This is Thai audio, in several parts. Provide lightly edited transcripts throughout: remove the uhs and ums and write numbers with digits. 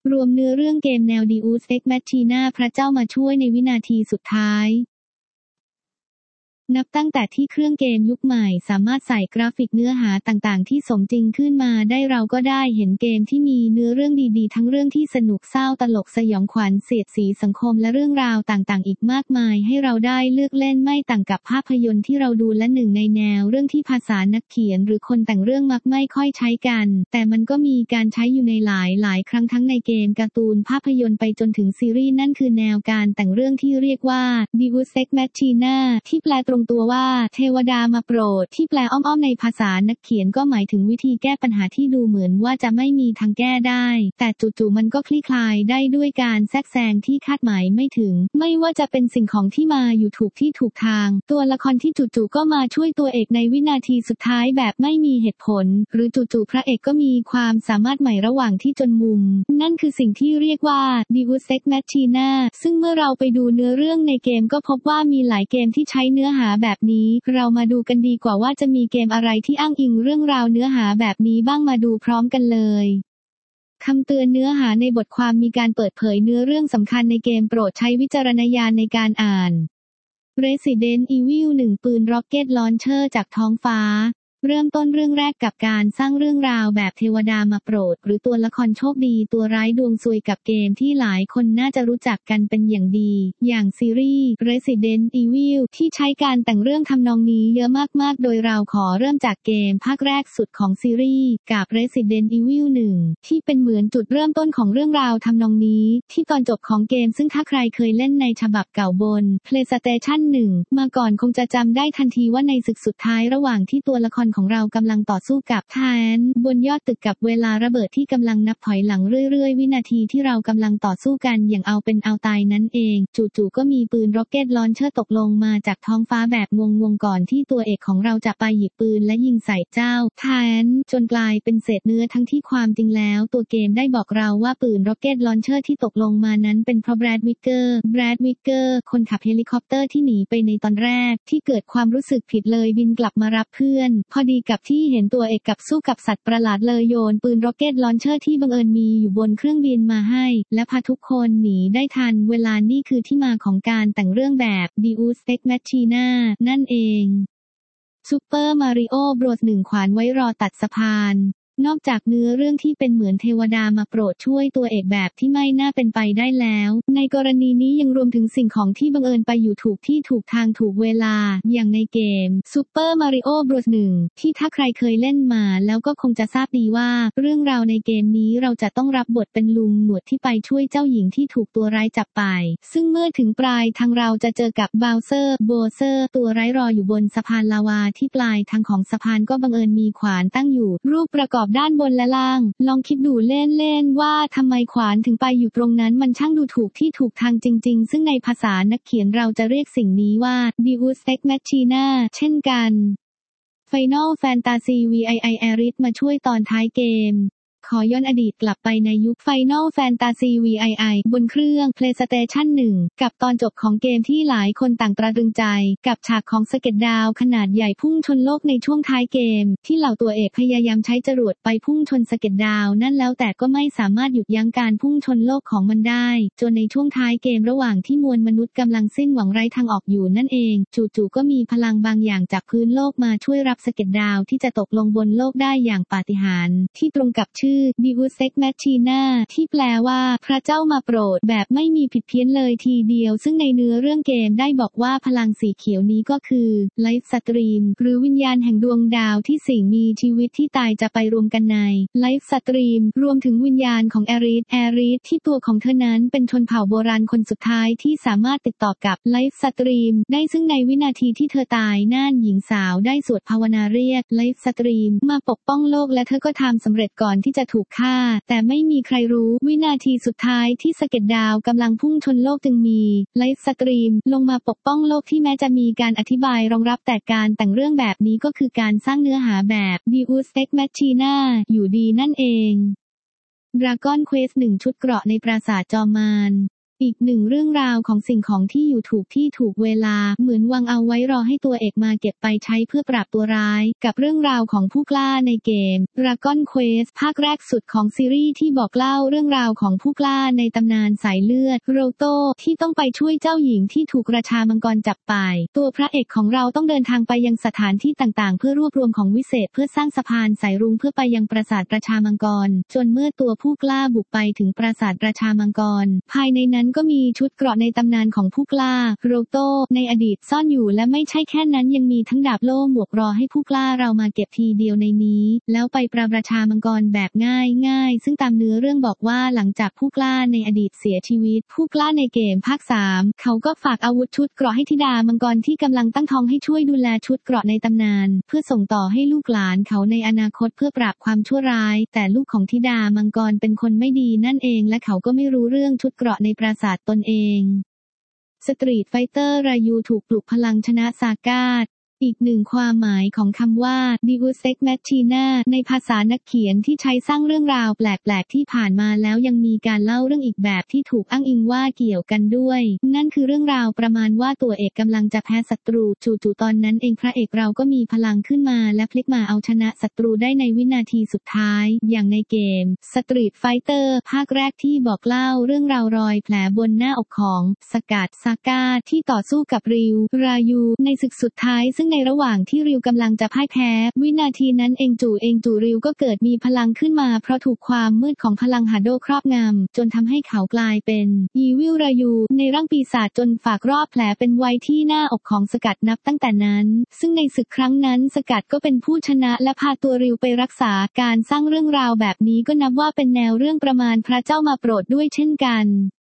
รวมเนื้อเรื่องเกมแนว Deus Ex Machina พระเจ้ามาช่วยในวินาทีสุดท้ายนับตั้งแต่ที่เครื่องเกมยุคใหม่สามารถใส่กราฟิกเนื้อหาต่างๆที่สมจริงขึ้นมาได้เราก็ได้เห็นเกมที่มีเนื้อเรื่องดีๆทั้งเรื่องที่สนุกเศร้าตลกสยองขวัญเสียดสีสังคมและเรื่องราวต่างๆอีกมากมายให้เราได้เลือกเล่นไม่ต่างกับภาพยนตร์ที่เราดูและหนึ่งในแนวเรื่องที่ภาษานักเขียนหรือคนแต่งเรื่องมักไม่ค่อยใช้กันแต่มันก็มีการใช้อยู่ในหลายครั้งทั้งในเกมการ์ตูนภาพยนตร์ไปจนถึงซีรีส์นั่นคือแนวการแต่งเรื่องที่เรียกว่า Deus Ex Machina ที่แปลตรงตัวว่าเทวดามาโปรดที่แปลอ้อมๆในภาษานักเขียนก็หมายถึงวิธีแก้ปัญหาที่ดูเหมือนว่าจะไม่มีทางแก้ได้แต่จู่ๆมันก็คลี่คลายได้ด้วยการแทรกแซงที่คาดหมายไม่ถึงไม่ว่าจะเป็นสิ่งของที่มาอยู่ถูกที่ถูกทางตัวละครที่จู่ๆก็มาช่วยตัวเอกในวินาทีสุดท้ายแบบไม่มีเหตุผลหรือจู่ๆพระเอกก็มีความสามารถใหม่ระหว่างที่จนมุมนั่นคือสิ่งที่เรียกว่า Deus Ex Machina ซึ่งเมื่อเราไปดูเนื้อเรื่องในเกมก็พบว่ามีหลายเกมที่ใช้เนื้อหาแบบนี้เรามาดูกันดีกว่าว่าจะมีเกมอะไรที่อ้างอิงเรื่องราวเนื้อหาแบบนี้บ้างมาดูพร้อมกันเลยคำเตือนเนื้อหาในบทความมีการเปิดเผยเนื้อเรื่องสำคัญในเกมโปรดใช้วิจารณญาณในการอ่าน Resident Evil 1 ปืน Rocket Launcher จากท้องฟ้าเริ่มต้นเรื่องแรกกับการสร้างเรื่องราวแบบเทวดามาโปรดหรือตัวละครโชคดีตัวร้ายดวงซวยกับเกมที่หลายคนน่าจะรู้จักกันเป็นอย่างดีอย่างซีรีส์ Resident Evil ที่ใช้การแต่งเรื่องทำนองนี้เยอะมากๆโดยเราขอเริ่มจากเกมภาคแรกสุดของซีรีส์กับ Resident Evil 1 ที่เป็นเหมือนจุดเริ่มต้นของเรื่องราวทำนองนี้ที่ตอนจบของเกมซึ่งถ้าใครเคยเล่นในฉบับเก่าบน PlayStation 1 มาก่อนคงจะจำได้ทันทีว่าในศึกสุดท้ายระหว่างที่ตัวละครของเรากำลังต่อสู้กับแทนบนยอดตึกกับเวลาระเบิดที่กำลังนับถอยหลังเรื่อยๆวินาทีที่เรากำลังต่อสู้กันอย่างเอาเป็นเอาตายนั่นเองจู่ๆก็มีปืนร็อกเก็ตลอนเชอร์ตกลงมาจากท้องฟ้าแบบงงๆก่อนที่ตัวเอกของเราจะไปหยิบปืนและยิงใส่เจ้าแทนจนกลายเป็นเศษเนื้อทั้งที่ความจริงแล้วตัวเกมได้บอกเราว่าปืนร็อกเก็ตลอนเชอร์ที่ตกลงมานั้นเป็นเพราะแบรดวิกเกอร์คนขับเฮลิคอปเตอร์ที่หนีไปในตอนแรกที่เกิดความรู้สึกผิดเลยบินกลับมารับเพื่อนพอดีกับที่เห็นตัวเอกกับสู้กับสัตว์ประหลาดเลยโยนปืนร็อกเก็ตลอนเชอร์ที่บังเอิญมีอยู่บนเครื่องบินมาให้และพาทุกคนหนีได้ทันเวลานี่คือที่มาของการแต่งเรื่องแบบ Deus Ex Machina นั่นเอง Super Mario Bros 1 ขวานไว้รอตัดสะพานนอกจากเนื้อเรื่องที่เป็นเหมือนเทวดามาโปรดช่วยตัวเอกแบบที่ไม่น่าเป็นไปได้แล้วในกรณีนี้ยังรวมถึงสิ่งของที่บังเอิญไปอยู่ถูกที่ถูกทางถูกเวลาอย่างในเกม Super Mario Bros 1 ที่ถ้าใครเคยเล่นมาแล้วก็คงจะทราบดีว่าเรื่องราวในเกมนี้เราจะต้องรับบทเป็นลุงหนวดที่ไปช่วยเจ้าหญิงที่ถูกตัวร้ายจับไปซึ่งเมื่อถึงปลายทางเราจะเจอกับโบเซอร์ตัวร้ายรออยู่บนสะพานลาวาที่ปลายทางของสะพานก็บังเอิญมีขวานตั้งอยู่รูปประกอบด้านบนและล่างลองคิดดูเล่นๆว่าทำไมขวานถึงไปอยู่ตรงนั้นมันช่างดูถูกที่ถูกทางจริงๆซึ่งในภาษานักเขียนเราจะเรียกสิ่งนี้ว่า Deus Ex Machina เช่นกัน Final Fantasy VII Aerith มาช่วยตอนท้ายเกมขอย้อนอดีตกลับไปในยุค Final Fantasy VII บนเครื่อง PlayStation 1 กับตอนจบของเกมที่หลายคนต่างตราตรึงใจกับฉากของสะเก็ดดาวขนาดใหญ่พุ่งชนโลกในช่วงท้ายเกมที่เหล่าตัวเอกพยายามใช้จรวดไปพุ่งชนสะเก็ดดาวนั่นแล้วแต่ก็ไม่สามารถหยุดยั้งการพุ่งชนโลกของมันได้จนในช่วงท้ายเกมระหว่างที่มวลมนุษย์กำลังสิ้นหวังไร้ทางออกอยู่นั่นเองจู่ๆก็มีพลังบางอย่างจากพื้นโลกมาช่วยรับสะเก็ดดาวที่จะตกลงบนโลกได้อย่างปาฏิหาริย์ที่ตรงกับชื่อDeus Ex Machina ที่แปลว่าพระเจ้ามาโปรดแบบไม่มีผิดเพี้ยนเลยทีเดียวซึ่งในเนื้อเรื่องเกมได้บอกว่าพลังสีเขียวนี้ก็คือ Life Stream หรือวิญญาณแห่งดวงดาวที่สิ่งมีชีวิตที่ตายจะไปรวมกันใน Life Stream รวมถึงวิญญาณของแอริสที่ตัวของเธอนั้นเป็นชนเผ่าโบราณคนสุดท้ายที่สามารถติดต่อกับ Life Stream ได้ซึ่งในวินาทีที่เธอตายนั่นหญิงสาวได้สวดภาวนาเรียก Life Stream มาปกป้องโลกและเธอก็ทำสำเร็จก่อนที่จะถูกฆ่าแต่ไม่มีใครรู้วินาทีสุดท้ายที่สะเก็ดดาวกำลังพุ่งชนโลกจึงมีไลฟ์สตรีมลงมาปกป้องโลกที่แม้จะมีการอธิบายรองรับแต่การแต่งเรื่องแบบนี้ก็คือการสร้างเนื้อหาแบบ Deus Ex Machina อยู่ดีนั่นเอง Dragon Quest 1 ชุดเกราะในปราสาทจอมมารอีกหนึ่งเรื่องราวของสิ่งของที่อยู่ถูกที่ถูกเวลาเหมือนวางเอาไว้รอให้ตัวเอกมาเก็บไปใช้เพื่อปราบตัวร้ายกับเรื่องราวของผู้กล้าในเกม Dragon Quest ภาคแรกสุดของซีรีส์ที่บอกเล่าเรื่องราวของผู้กล้าในตำนานสายเลือดโรโตที่ต้องไปช่วยเจ้าหญิงที่ถูกราชามังกรจับไปตัวพระเอกของเราต้องเดินทางไปยังสถานที่ต่างๆเพื่อรวบรวมของวิเศษเพื่อสร้างสะพานสายรุ้งเพื่อไปยังปราสาทราชามังกรจนเมื่อตัวผู้กล้าบุกไปถึงปราสาทราชามังกรภายในนั้นก็มีชุดเกราะในตำนานของผู้กล้าโรโตในอดีตซ่อนอยู่และไม่ใช่แค่นั้นยังมีทั้งดาบโล่หมวกรอให้ผู้กล้าเรามาเก็บทีเดียวในนี้แล้วไปปราบราชามังกรแบบง่ายๆซึ่งตามเนื้อเรื่องบอกว่าหลังจากผู้กล้าในอดีตเสียชีวิตผู้กล้าในเกมภาค 3เขาก็ฝากอาวุธชุดเกราะให้ธิดามังกรที่กำลังตั้งท้องให้ช่วยดูแลชุดเกราะในตำนานเพื่อส่งต่อให้ลูกหลานเขาในอนาคตเพื่อปราบความชั่วร้ายแต่ลูกของธิดามังกรเป็นคนไม่ดีนั่นเองและเขาก็ไม่รู้เรื่องชุดเกราะในปราสาทตนเองสตรีทไฟเตอร์รายูถูกปลุกพลังชนะซากาดอีกหนึ่งความหมายของคำว่า Deus Ex Machina ในภาษานักเขียนที่ใช้สร้างเรื่องราวแปลกๆที่ผ่านมาแล้วยังมีการเล่าเรื่องอีกแบบที่ถูกอ้างอิงว่าเกี่ยวกันด้วยนั่นคือเรื่องราวประมาณว่าตัวเอกกำลังจะแพ้ศัตรูจู่ๆตอนนั้นเองพระเอกเราก็มีพลังขึ้นมาและพลิกมาเอาชนะศัตรูได้ในวินาทีสุดท้ายอย่างในเกม Street Fighter ภาคแรกที่บอกเล่าเรื่องราวรอยแผลบนหน้าอกของสกัดซาก้าที่ต่อสู้กับริวรายูในศึกสุดท้ายซึ่งในระหว่างที่ริวกำลังจะพ่ายแพ้วินาทีนั้นเองจู่ริวก็เกิดมีพลังขึ้นมาเพราะถูกความมืดของพลังฮาโดครอบงำจนทำให้เขากลายเป็นอีวิลรายูในร่างปีศาจจนฝากรอบแผลเป็นไว้ที่หน้าอกของสกัดนับตั้งแต่นั้นซึ่งในศึกครั้งนั้นสกัดก็เป็นผู้ชนะและพาตัวริวไปรักษาการสร้างเรื่องราวแบบนี้ก็นับว่าเป็นแนวเรื่องประมาณพระเจ้ามาโปรดด้วยเช่นกัน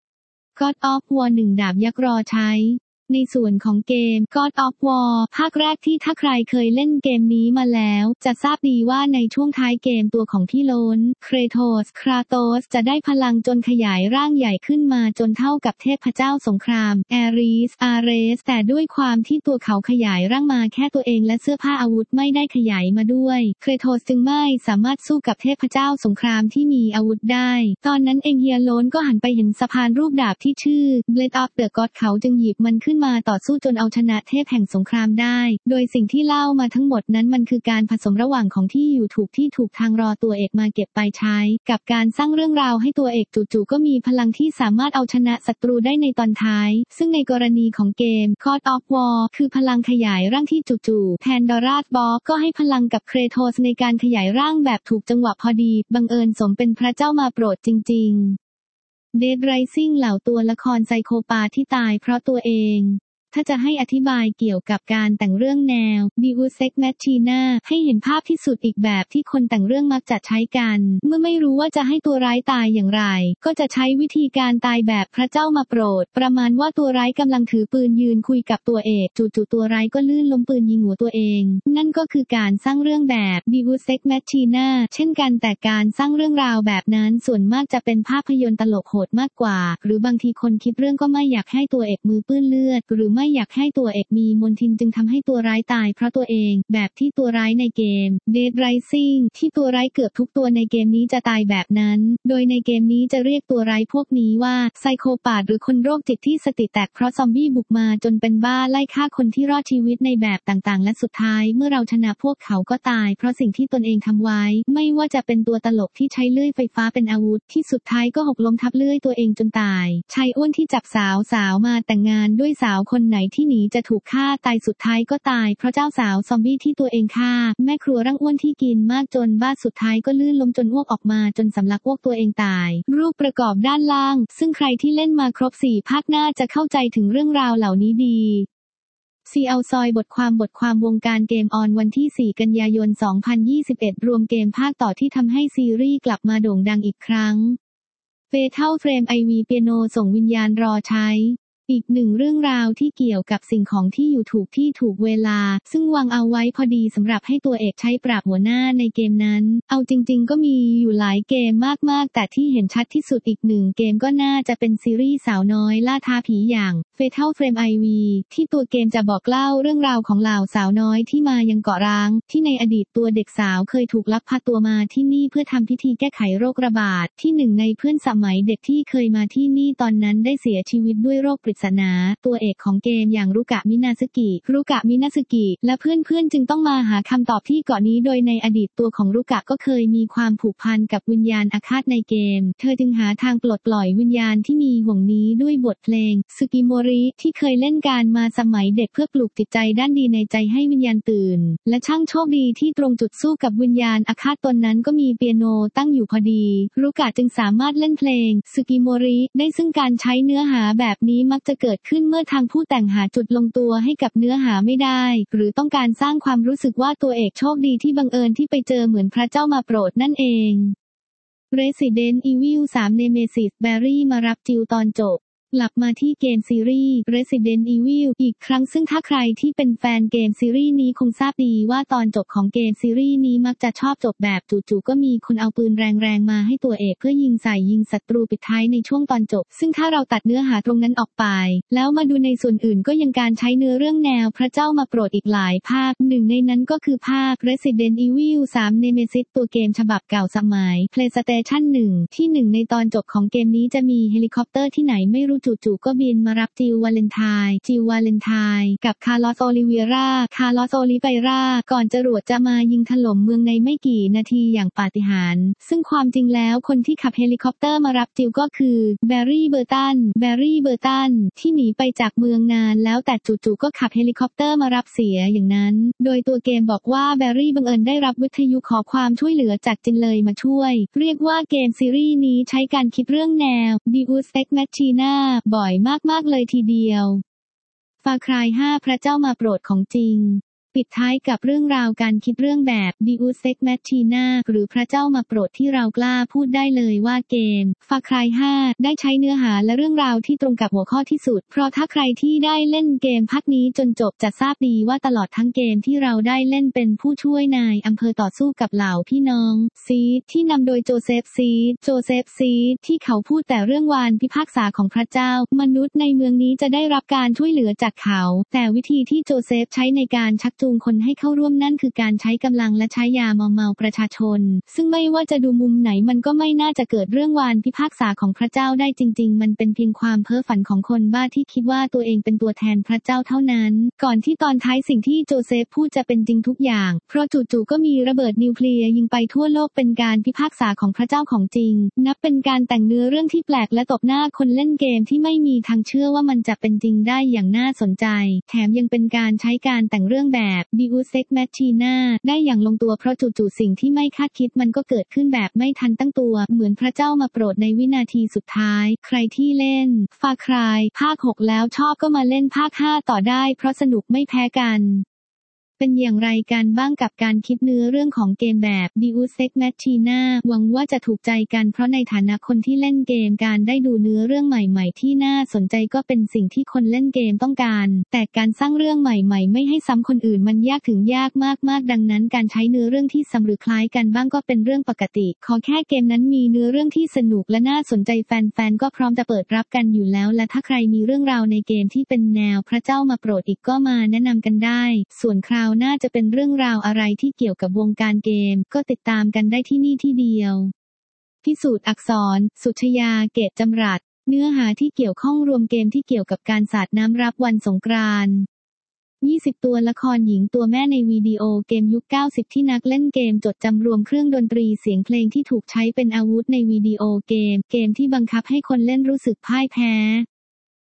God of War 1 ดาบยักษ์รอใช้ในส่วนของเกม God of War ภาคแรกที่ถ้าใครเคยเล่นเกมนี้มาแล้วจะทราบดีว่าในช่วงท้ายเกมตัวของพี่โลนคราโตสจะได้พลังจนขยายร่างใหญ่ขึ้นมาจนเท่ากับเทพเจ้าสงครามอาเรสแต่ด้วยความที่ตัวเขาขยายร่างมาแค่ตัวเองและเสื้อผ้าอาวุธไม่ได้ขยายมาด้วยเครโทสจึงไม่สามารถสู้กับเทพเจ้าสงครามที่มีอาวุธได้ตอนนั้นเองเฮียโลนก็หันไปเห็นสะพานรูปดาบที่ชื่อ Blade of the God เขาจึงหยิบมันขึ้นมาต่อสู้จนเอาชนะเทพแห่งสงครามได้โดยสิ่งที่เล่ามาทั้งหมดนั้นมันคือการผสมระหว่างของที่อยู่ถูกทางรอตัวเอกมาเก็บไปใช้กับการสร้างเรื่องราวให้ตัวเอกจู่ๆก็มีพลังที่สามารถเอาชนะศัตรูได้ในตอนท้ายซึ่งในกรณีของเกม God of War คือพลังขยายร่างที่จู่ๆแพนดอราสบอสก็ให้พลังกับเครโทสในการขยายร่างแบบถูกจังหวะพอดีบังเอิญสมเป็นพระเจ้ามาโปรดจริงๆ Dead Rising เหล่าตัวละครไซโคปาที่ตายเพราะตัวเองถ้าจะให้อธิบายเกี่ยวกับการแต่งเรื่องแนว Deus Ex Machina ให้เห็นภาพที่สุดอีกแบบที่คนแต่งเรื่องมักจะใช้กันเมื่อไม่รู้ว่าจะให้ตัวร้ายตายอย่างไรก็จะใช้วิธีการตายแบบพระเจ้ามาโปรดประมาณว่าตัวร้ายกำลังถือปืนยืนคุยกับตัวเอกจู่ๆตัวร้ายก็ลื่นล้มปืนยิงหัวตัวเองนั่นก็คือการสร้างเรื่องแบบ Deus Ex Machina เช่นกันแต่การสร้างเรื่องราวแบบนั้นส่วนมากจะเป็นภาพยนตร์ตลกโหดมากกว่าหรือบางทีคนคิดเรื่องก็ไม่อยากให้ตัวเอกมือเปื้อนเลือดหรือไม่อยากให้ตัวเอกมีมนทินจึงทำให้ตัวร้ายตายเพราะตัวเองแบบที่ตัวร้ายในเกม Dead Rising ที่ตัวร้ายเกือบทุกตัวในเกมนี้จะตายแบบนั้นโดยในเกมนี้จะเรียกตัวร้ายพวกนี้ว่าไซโคปาธหรือคนโรคจิตที่สติแตกเพราะซอมบี้บุกมาจนเป็นบ้าไล่ฆ่าคนที่รอดชีวิตในแบบต่างๆและสุดท้ายเมื่อเราชนะพวกเขาก็ตายเพราะสิ่งที่ตนเองทำไว้ไม่ว่าจะเป็นตัวตลกที่ใช้เลื่อยไฟฟ้าเป็นอาวุธที่สุดท้ายก็หกล้มทับเลื่อยตัวเองจนตายชายอ้วนที่จับสาวมาแต่งงานด้วยสาวคนไหนที่หนีจะถูกฆ่าตายสุดท้ายก็ตายเพราะเจ้าสาวซอมบี้ที่ตัวเองฆ่าแม่ครัวร่างอ้วนที่กินมากจนบ้าสุดท้ายก็ลื่นล้มจนอ้วกออกมาจนสำลักอ้วกตัวเองตายรูปประกอบด้านล่างซึ่งใครที่เล่นมาครบ4ภาคน่าจะเข้าใจถึงเรื่องราวเหล่านี้ดีซีเอาซอยบทความวงการเกมออนวันที่4 กันยายน 2021รวมเกมภาคต่อที่ทำให้ซีรีส์กลับมาโด่งดังอีกครั้ง Fatal Frame IV เปียโนส่งวิญญาณรอใช้อีกหนึ่งเรื่องราวที่เกี่ยวกับสิ่งของที่อยู่ถูกที่ถูกเวลาซึ่งวางเอาไว้พอดีสำหรับให้ตัวเอกใช้ปราบหัวหน้าในเกมนั้นเอาจริงๆก็มีอยู่หลายเกมมากๆแต่ที่เห็นชัดที่สุดอีกหนึ่งเกมก็น่าจะเป็นซีรีส์สาวน้อยล่าท้าผีอย่าง Fatal Frame IV ที่ตัวเกมจะบอกเล่าเรื่องราวของเหล่าสาวน้อยที่มายังเกาะร้างที่ในอดีตตัวเด็กสาวเคยถูกลักพาตัวมาที่นี่เพื่อทำพิธีแก้ไขโรคระบาดที่หนึ่งในเพื่อนสมัยเด็กที่เคยมาที่นี่ตอนนั้นได้เสียชีวิตด้วยโรคปริศนาตัวเอกของเกมอย่างรุกะมินาซึกิและเพื่อนๆจึงต้องมาหาคำตอบที่เกาะนี้โดยในอดีตตัวของรุกะก็เคยมีความผูกพันกับวิญญาณอาฆาตในเกมเธอจึงหาทางปลดปล่อยวิญญาณที่มีห่วงนี้ด้วยบทเพลงสึกิโมริที่เคยเล่นการมาสมัยเด็กเพื่อปลูกจิตใจด้านดีในใจให้วิญญาณตื่นและช่างโชคดีที่ตรงจุดสู้กับวิญญาณอาฆาตตนนั้นก็มีเปียโนตั้งอยู่พอดีรุกะจึงสามารถเล่นเพลงสึกิโมริได้ซึ่งการใช้เนื้อหาแบบนี้มักจะเกิดขึ้นเมื่อทางผู้แต่งหาจุดลงตัวให้กับเนื้อหาไม่ได้หรือต้องการสร้างความรู้สึกว่าตัวเอกโชคดีที่บังเอิญที่ไปเจอเหมือนพระเจ้ามาโปรดนั่นเอง Resident Evil 3 Nemesis Barry มารับจิวตอนจบกลับมาที่เกมซีรีส์ Resident Evil อีกครั้งซึ่งถ้าใครที่เป็นแฟนเกมซีรีส์นี้คงทราบดีว่าตอนจบของเกมซีรีส์นี้มักจะชอบจบแบบจู่ๆก็มีคนเอาปืนแรงๆมาให้ตัวเอกเพื่อยิงใส่ยิงศัตรูปิดท้ายในช่วงตอนจบซึ่งถ้าเราตัดเนื้อหาตรงนั้นออกไปแล้วมาดูในส่วนอื่นก็ยังการใช้เนื้อเรื่องแนวพระเจ้ามาโปรดอีกหลายภาคหนึ่งในนั้นก็คือภาค Resident Evil 3 Nemesis ตัวเกมฉบับเก่าสมัย PlayStation 1 ที่หนึ่งในตอนจบของเกมนี้จะมีเฮลิคอปเตอร์ที่ไหนไม่รู้จู่ๆก็บินมารับจิลวาเลนไทน์กับคาร์ลอสโอลิเวราก่อนจรวดจะมายิงถล่มเมืองในไม่กี่นาทีอย่างปาฏิหาริย์ซึ่งความจริงแล้วคนที่ขับเฮลิคอปเตอร์มารับจิลก็คือแบร์รี่เบอร์ตันที่หนีไปจากเมืองนานแล้วแต่จู่ๆก็ขับเฮลิคอปเตอร์มารับเสียอย่างนั้นโดยตัวเกมบอกว่าแบร์รี่บังเอิญได้รับวิทยุขอความช่วยเหลือจากจินเลยมาช่วยเรียกว่าเกมซีรีส์นี้ใช้การคิดเรื่องแนว Deus Ex Machina บ่อยมากๆเลยทีเดียว Far Cry 5 พระเจ้ามาโปรดของจริงปิดท้ายกับเรื่องราวการคิดเรื่องแบบ Deus Ex Machina หรือพระเจ้ามาโปรดที่เรากล้าพูดได้เลยว่าเกม Far Cry 5 ได้ใช้เนื้อหาและเรื่องราวที่ตรงกับหัวข้อที่สุดเพราะถ้าใครที่ได้เล่นเกมภาคนี้จนจบจะทราบดีว่าตลอดทั้งเกมที่เราได้เล่นเป็นผู้ช่วยนายอำเภอต่อสู้กับเหล่าพี่น้องซีดที่นำโดยโจเซฟซีดที่เขาพูดแต่เรื่องวานพิพากษาของพระเจ้ามนุษย์ในเมืองนี้จะได้รับการช่วยเหลือจากเขาแต่วิธีที่โจเซฟใช้ในการชักจูงคนให้เข้าร่วมนั่นคือการใช้กำลังและใช้ยาเมาประชาชนซึ่งไม่ว่าจะดูมุมไหนมันก็ไม่น่าจะเกิดเรื่องวานพิพากษาของพระเจ้าได้จริงๆมันเป็นเพียงความเพ้อฝันของคนบ้าที่คิดว่าตัวเองเป็นตัวแทนพระเจ้าเท่านั้นก่อนที่ตอนท้ายสิ่งที่โจเซฟพูดจะเป็นจริงทุกอย่างเพราะจู่ๆก็มีระเบิดนิวเคลียร์ยิงไปทั่วโลกเป็นการพิพากษาของพระเจ้าของจริงนับเป็นการแต่งเนื้อเรื่องที่แปลกและตบหน้าคนเล่นเกมที่ไม่มีทางเชื่อว่ามันจะเป็นจริงได้อย่างน่าสนใจแถมยังเป็นการใช้การแต่งเรื่องแบบ Deus Ex Machina ได้อย่างลงตัวเพราะจู่ๆสิ่งที่ไม่คาดคิดมันก็เกิดขึ้นแบบไม่ทันตั้งตัวเหมือนพระเจ้ามาโปรดในวินาทีสุดท้ายใครที่เล่น Far Cry ภาค 6 แล้วชอบก็มาเล่นภาค 5 ต่อได้เพราะสนุกไม่แพ้กันเป็นอย่างไรกันบ้างกับการคิดเนื้อเรื่องของเกมแบบ Deus Ex Machina หวังว่าจะถูกใจกันเพราะในฐานะคนที่เล่นเกมการได้ดูเนื้อเรื่องใหม่ๆที่น่าสนใจก็เป็นสิ่งที่คนเล่นเกมต้องการแต่การสร้างเรื่องใหม่ๆไม่ให้ซ้ำคนอื่นมันยากถึงยากมากๆดังนั้นการใช้เนื้อเรื่องที่ซ้ำหรือคล้ายกันบ้างก็เป็นเรื่องปกติขอแค่เกมนั้นมีเนื้อเรื่องที่สนุกและน่าสนใจแฟนๆก็พร้อมจะเปิดรับกันอยู่แล้วและถ้าใครมีเรื่องราวในเกมที่เป็นแนวพระเจ้ามาโปรดอีกก็มาแนะนำกันได้ส่วนคราวหน้าจะเป็นเรื่องราวอะไรที่เกี่ยวกับวงการเกมก็ติดตามกันได้ที่นี่ที่เดียวพิสูจน์อักษรสุชยาเกตจำรัดเนื้อหาที่เกี่ยวข้องรวมเกมที่เกี่ยวกับการสาดน้ำรับวันสงกรานต์20 ตัวละครหญิงตัวแม่ในวิดีโอเกมยุค 90 ที่นักเล่นเกมจดจำรวมเครื่องดนตรีเสียงเพลงที่ถูกใช้เป็นอาวุธในวิดีโอเกมที่บังคับให้คนเล่นรู้สึกพ่ายแพ้